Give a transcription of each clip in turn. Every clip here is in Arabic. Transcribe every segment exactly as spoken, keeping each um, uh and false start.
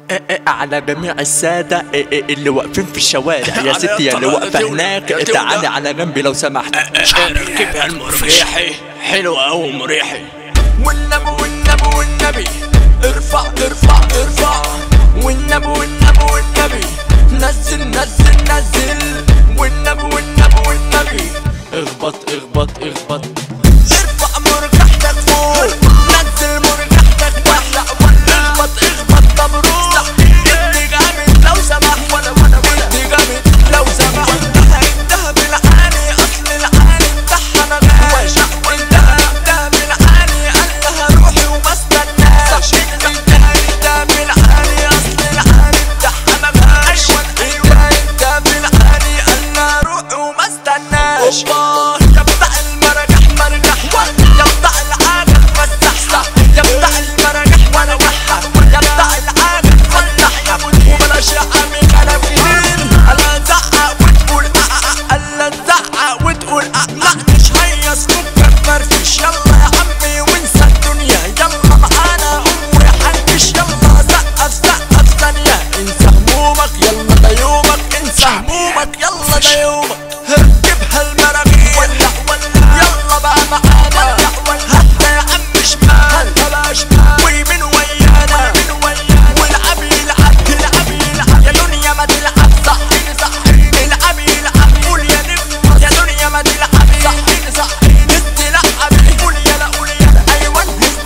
على جميع السادة اللي واقفين في الشوارع، يا ستي يا اللي واقفة هناك تعالي على جنبي لو سمحت. ركبها المرجيحي حلوة أوي مريحي. والنبي والنبي والنبي ارفع ارفع ارفع، والنبي والنبي والنبي نزل نزل نزل، والنبي والنبي والنبي اخبط اخبط اخبط، ارفع مرجحتك فوق، نزل مرجحتك ولا ولا اخبط اخبط مبروك. ادي جامد لو سمح، ولا ولا ولا ادي جامد لو سمح. انتهى انتهى بالعاني، اصل العاني بتاعها انا غاش. انتهى انتهى بالعاني، انتهى روحي وما استناش. انتهى انتهى بالعاني، اصل العاني بتاعها انا غاش. انتهى انتهى بالعاني، انتهى روحي وما استناش. يا بتاع المرجح مرجح، يا بتاع العاجل فسح، يا بتاع المرجح وانا وحح، يا بتاع العاجل فتح. وبلاش يا عمي كلام كتير، الا تزعق وتقول اه الا تزعق وتقول اه. معنيش هيص فكك فرفش، يلا يا عمي وانسى الدنيا. يلا معانا قوم وحنكش، يلا سقف سقف ثانية. انسى همومك يلا ده يومك، انسى همومك يلا ده يومك. ركبها المراغيح ولع ولع، يلا بقى معانا حتى يا عم شمال ويمين ويانا، والعب يلعب يلعب يلعب. يا دنيا ما تلعب صحيني صحيني، العب يلعب قول يا نجم. يا دنيا ما تلعب صحيني صحيني، تلعب قول يا لا قول يا لا. ايوه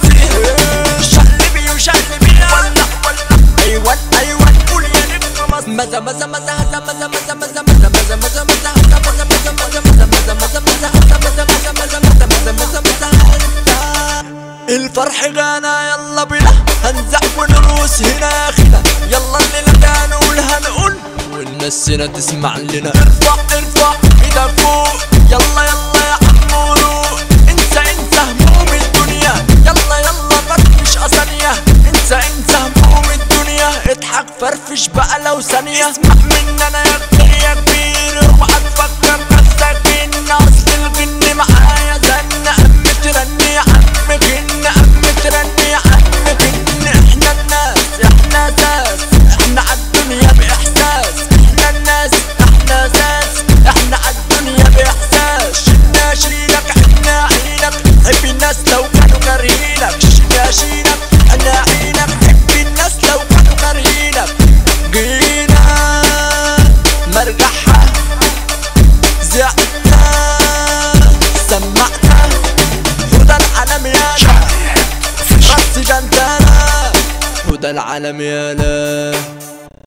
شقلبي وشقلبي ولع ولع. ايوه ايوه قول يا نجم. مزا مزا مزا هزا مزا مزا مزا مزا مزا مزا مزا هزا مزا مزا مزا مزا مزا مزا مزا هزا مزا مزا مزا مزا مزا مزا مزا هزا. الفرح غانا يلا بينا، هنزع ونرقص هنا خنا. يلا الليلة ده هنقول هنقول والناس هنا تسمع لنا. ارفع ارفع ايدك فوق، يلا يلا يا عم روق. انسى انسى هموم الدنيا، يلا يلا فرفش ثانية. انسى انسى هموم الدنيا، اضحك فرفش بقى لو ثانية. اسمع مني انا يا كبير يا كبير، اوعى تفكر نفسك ان اصل الجن معايا زن. قم ترني يا عم جن، قم ترني يا عم جن. احنا الناس احنا اساس، احنا عالدنيا باحساس. احنا الناس احنا اساس، احنا عالدنيا باحساس. شلنا شيلك عنا عينك، حب الناس لو كانوا كارهينك. شلنا شيلك عنا عينك، حب الناس لو كانوا كارهينك. جينا مرجحها زعنا سمعنا، هدى العالم يالا راس جنتانا، هدى العالم يالا.